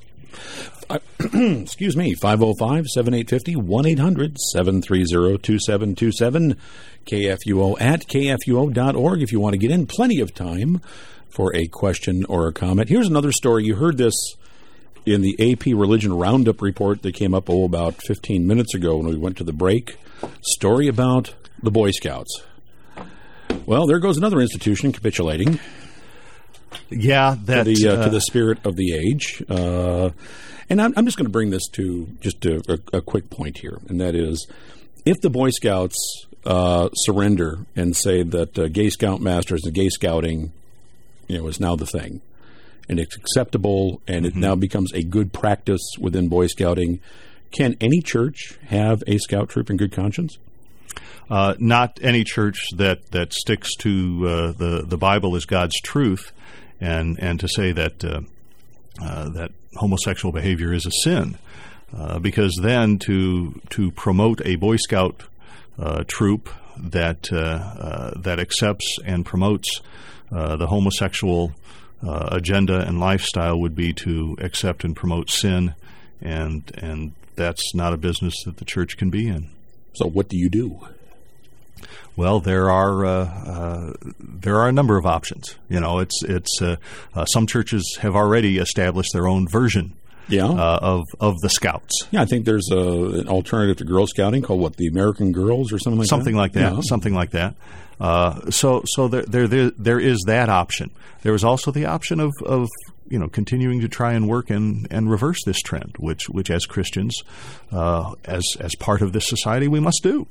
Excuse me, five oh five, seven eight five oh, one eight hundred, seven three zero, two seven two seven, K F U O at K F U O dot org if you want to get in. Plenty of time for a question or a comment. Here's another story. You heard this in the A P Religion Roundup report that came up, oh, about fifteen minutes ago when we went to the break. Story about the Boy Scouts. Well, there goes another institution capitulating. Yeah, that to the, uh, uh, to the spirit of the age. Uh, and I'm, I'm just going to bring this to just a, a, a quick point here, and that is, if the Boy Scouts uh, surrender and say that uh, gay scoutmasters and gay scouting, you know, is now the thing, and it's acceptable, and mm-hmm. it now becomes a good practice within Boy Scouting, can any church have a scout troop in good conscience? Uh, not any church that, that sticks to uh, the the Bible as God's truth, and and to say that uh, uh, that homosexual behavior is a sin, uh, because then to to promote a Boy Scout uh, troop that uh, uh, that accepts and promotes uh, the homosexual uh, agenda and lifestyle would be to accept and promote sin, and and that's not a business that the church can be in. So what do you do? Well, there are uh, uh, there are a number of options. You know, it's it's uh, uh, some churches have already established their own version, yeah. uh, of of the Scouts. Yeah, I think there's a, an alternative to Girl Scouting called what, the American Girls or something like something that. Like that yeah. Something like that. Uh, so so there, there there there is that option. There is also the option of of you know, continuing to try and work and, and reverse this trend, which which as Christians, uh, as as part of this society, we must do.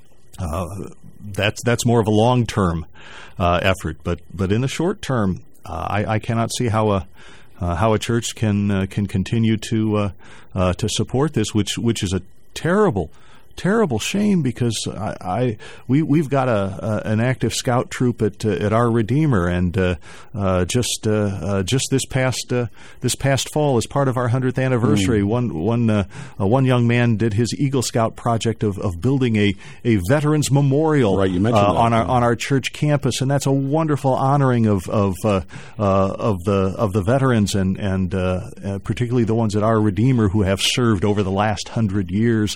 Uh, that's that's more of a long term uh, effort, but but in the short term, uh, I, I cannot see how a uh, how a church can uh, can continue to uh, uh, to support this, which which is a terrible. Terrible shame, because I, I we we've got a, a an active scout troop at uh, at our Redeemer, and uh, uh, just uh, uh, just this past uh, this past fall, as part of our hundredth anniversary, mm. one one uh, uh, one young man did his Eagle Scout project of, of building a, a veterans memorial right, you mentioned uh, that. on our on our church campus, and that's a wonderful honoring of of uh, uh, of the of the veterans, and and uh, uh, particularly the ones at our Redeemer who have served over the last hundred years.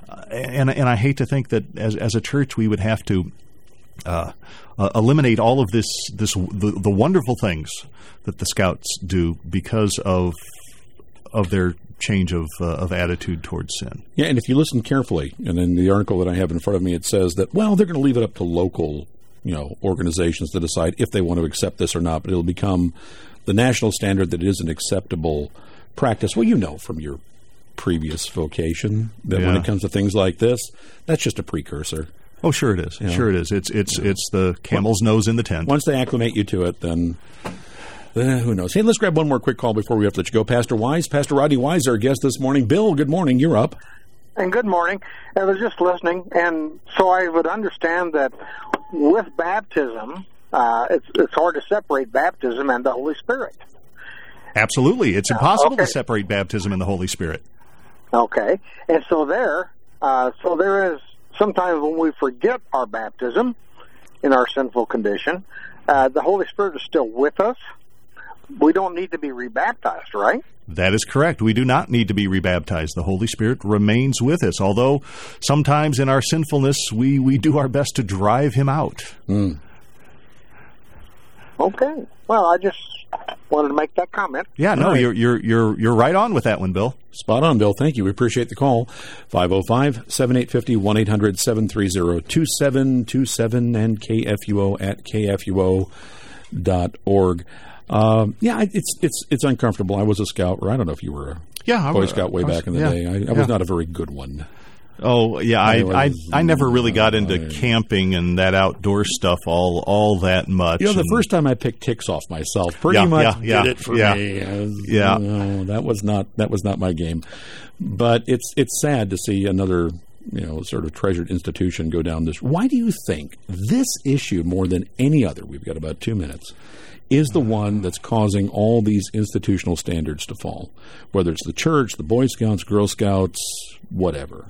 And and I hate to think that as as a church we would have to uh, uh, eliminate all of this this the, the wonderful things that the Scouts do because of of their change of uh, of attitude towards sin. Yeah, and if you listen carefully, and in the article that I have in front of me, it says that, well, they're going to leave it up to local, you know, organizations to decide if they want to accept this or not, but it'll become the national standard that it is an acceptable practice. Well, you know from your previous vocation that yeah. when it comes to things like this, that's just a precursor. Oh, sure it is. You know? Sure it is. It's it's Yeah. it's the camel's well, nose in the tent. Once they acclimate you to it, then uh, who knows? Hey, let's grab one more quick call before we have to let you go. Pastor Wise, Pastor Rodney Wise, our guest this morning. Bill, good morning. You're up. And good morning. I was just listening, and so I would understand that with baptism, uh, it's it's hard to separate baptism and the Holy Spirit. Absolutely. It's impossible okay. to separate baptism and the Holy Spirit. Okay. And so there, uh, so there is sometimes when we forget our baptism in our sinful condition, uh, the Holy Spirit is still with us. We don't need to be rebaptized, right? That is correct. We do not need to be rebaptized. The Holy Spirit remains with us, although sometimes in our sinfulness we, we do our best to drive him out. Mm. Okay. Well, I just wanted to make that comment. Yeah, no, right. you're you're you're you're right on with that one, Bill. Spot on, Bill. Thank you. We appreciate the call. five oh five, seven eight five oh, one eight hundred seven three zero two seven two seven and K F U O at K F U O dot org. Um, yeah, it's it's it's uncomfortable. I was a scout, or I don't know if you were a yeah, Boy I, Scout way I was, back in the yeah, day. I, I yeah. was not a very good one. Oh, yeah, I, I, was, I I never really got into uh, camping and that outdoor stuff all all that much. You know, the and, first time I picked ticks off myself, pretty Yeah, much yeah, yeah, did it for yeah. me. I was, Yeah. no, that was not that was not my game. But it's it's sad to see another, you know, sort of treasured institution go down this. Why do you think this issue, more than any other, we've got about two minutes, is the one that's causing all these institutional standards to fall? Whether it's the church, the Boy Scouts, Girl Scouts, whatever.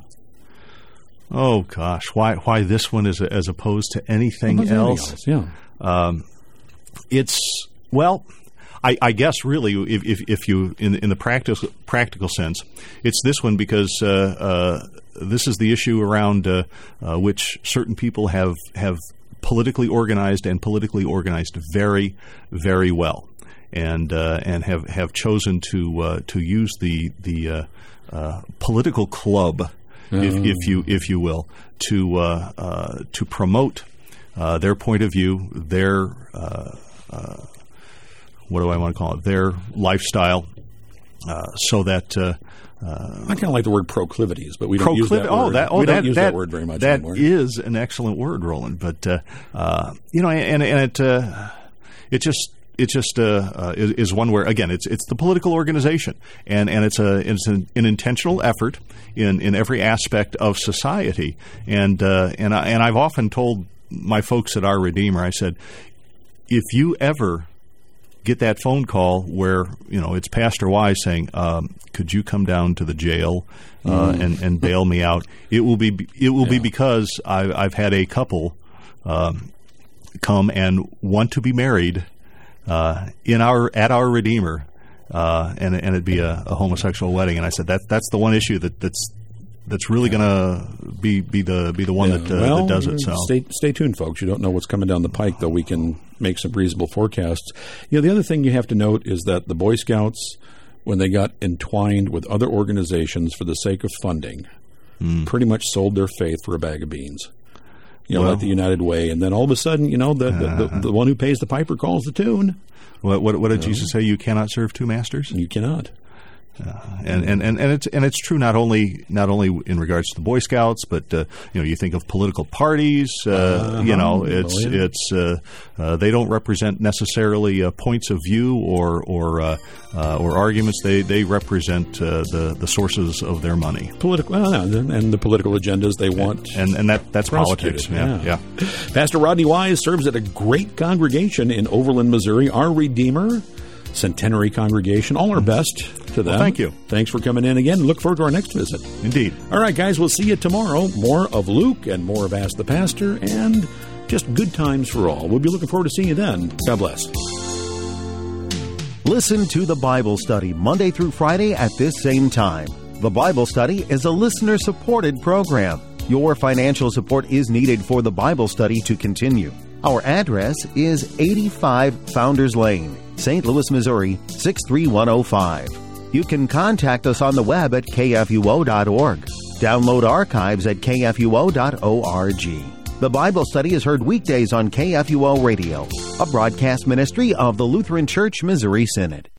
Oh gosh, why why this one is as opposed to anything Opposed to else? anything else? Yeah, um, it's well, I, I guess really, if, if, if you in in the practical practical sense, it's this one because uh, uh, this is the issue around uh, uh, which certain people have have politically organized and politically organized very very well, and uh, and have have chosen to uh, to use the the uh, uh, political club. If, if you if you will, to uh, uh, to promote uh, their point of view, their uh, uh, what do I want to call it? Their lifestyle, uh, so that uh, uh, I kind of like the word proclivities, but we don't procliv- use that oh, word. that, oh, we don't that, use that, that word very much that anymore. That is an excellent word, Roland. But uh, uh, you know, and and it uh, it just. It just uh, uh, is, is one where, again, it's it's the political organization, and, and it's a it's an, an intentional effort in, in every aspect of society. And uh, and I, and I've often told my folks at our Redeemer, I said, if you ever get that phone call where you know it's Pastor Wise saying, um, "Could you come down to the jail uh, mm. and and bail me out?" It will be it will yeah. be because I, I've had a couple um, come and want to be married. Uh, in our at our Redeemer, uh, and and it'd be a, a homosexual wedding, and I said that that's the one issue that, that's that's really yeah. going to be be the be the one yeah. that, uh, well, that does it. So stay stay tuned, folks. You don't know what's coming down the pike, though. We can make some reasonable forecasts. You know, the other thing you have to note is that the Boy Scouts, when they got entwined with other organizations for the sake of funding, mm. pretty much sold their faith for a bag of beans. you know, well, like the United Way, and then all of a sudden, you know, the the, the, the one who pays the piper calls the tune. What, what, what did you know? Jesus say? You cannot serve two masters? You cannot. Uh, and, and, and, and it's and it's true not only not only in regards to the Boy Scouts, but uh, you know, you think of political parties. Uh, uh-huh. You know, it's oh, yeah. it's uh, uh, they don't represent necessarily uh, points of view or or uh, uh, or arguments. They they represent uh, the the sources of their money. Political, well, and the political agendas they want, and and that that's politics. Yeah, yeah. yeah. Pastor Rodney Wise serves at a great congregation in Overland, Missouri. Our Redeemer Centenary Congregation. All our best to them. Well, thank you. Thanks for coming in again. Look forward to our next visit. Indeed. All right, guys, we'll see you tomorrow. More of Luke and more of Ask the Pastor and just good times for all. We'll be looking forward to seeing you then. God bless. Listen to the Bible Study Monday through Friday at this same time. The Bible Study is a listener-supported program. Your financial support is needed for the Bible Study to continue. Our address is eighty-five Founders Lane, Saint Louis, Missouri, six three one oh five. You can contact us on the web at k f u o dot org. Download archives at k f u o dot org. The Bible Study is heard weekdays on K F U O Radio, a broadcast ministry of the Lutheran Church Missouri Synod.